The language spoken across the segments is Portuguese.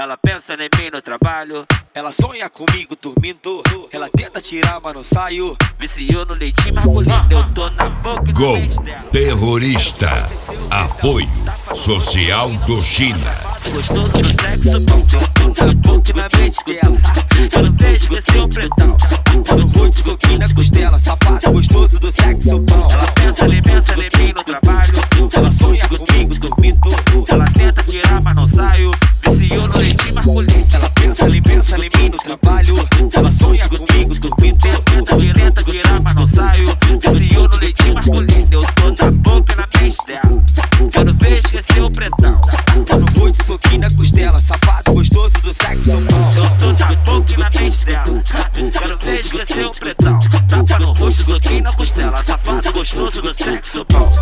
Ela pensa em mim no trabalho. Ela sonha comigo dormindo. Ela tenta tirar, mas não saio. Viciou no leitinho masculino. Eu tô na boca e no Gol mês dela. Terrorista. Apoio Social do China. Gostoso do sexo bom. Na boca e na mente dela. Eu não vejo que esse é um pretão. No rosto, soquinho na costela. Safado gostoso do sexo bom. Ela pensa em mim no trabalho. Ela sonha comigo dormindo. Ela tenta tirar, mas não saio. Viciou no leitinho masculino. Ela pensa em mim no trabalho. Ela sonha comigo dormindo. Tenta tirar, mas não saio. Viciou no leitinho masculino. Eu tô na boca e na mente dela. Eu não vejo que esse é um pretão. No rosto, soquinho na costela. Safado gostoso do sexo bom. Eu tô na boca e na mente dela. Eu não vejo que esse é um pretão. Tapa no rosto, soquinho na costela. Safado gostoso do sexo bom.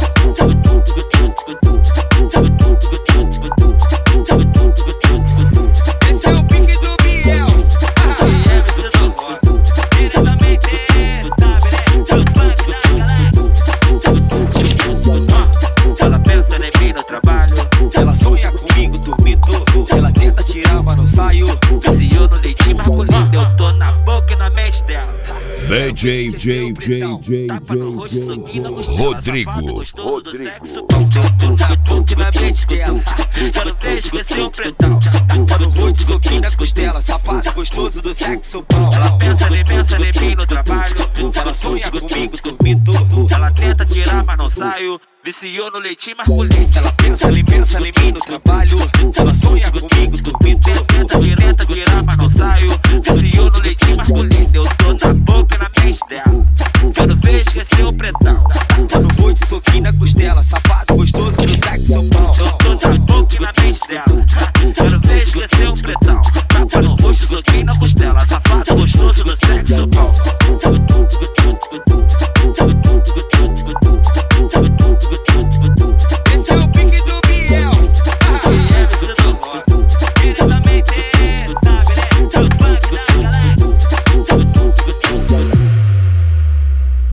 Esse é o pique do Biel. E MC do rock. Ele também tem, sabe, né? O funk da galera. Ela pensa em mim no trabalho. Ela sonha comigo dormindo. Ela tenta tirar, mas não saio. Viciou no leitinho masculino. Eu tô na boca e na mente dela. DJ Tapa no rosto, soquinho na costela. Rodrigo. Safado gostoso do sexo bom. Na boca e na mente dela. Eu não vejo que esse é um pretão. No rosto, soquinho na costela. Safado gostoso do sexo bom. Ela pensa em mim no trabalho. Ela sonha comigo dormindo. Ela tenta tirar, mas não saio. Viciou no leitinho masculino. Ela pensa em mim no trabalho. Ela sonha comigo dormindo. Tenta tirar, mas não saio. Viciou no leitinho masculino. Eu tô na boca e na mente dela. Eu não vejo que esse é um pretão. No rosto, soquinho na costela. Safado gostoso do sexo bom. Eu tô na boca e na mente dela. Eu não vejo que esse é um pretão. Tapa no rosto, soquinho na costela. Safado gostoso do sexo bom.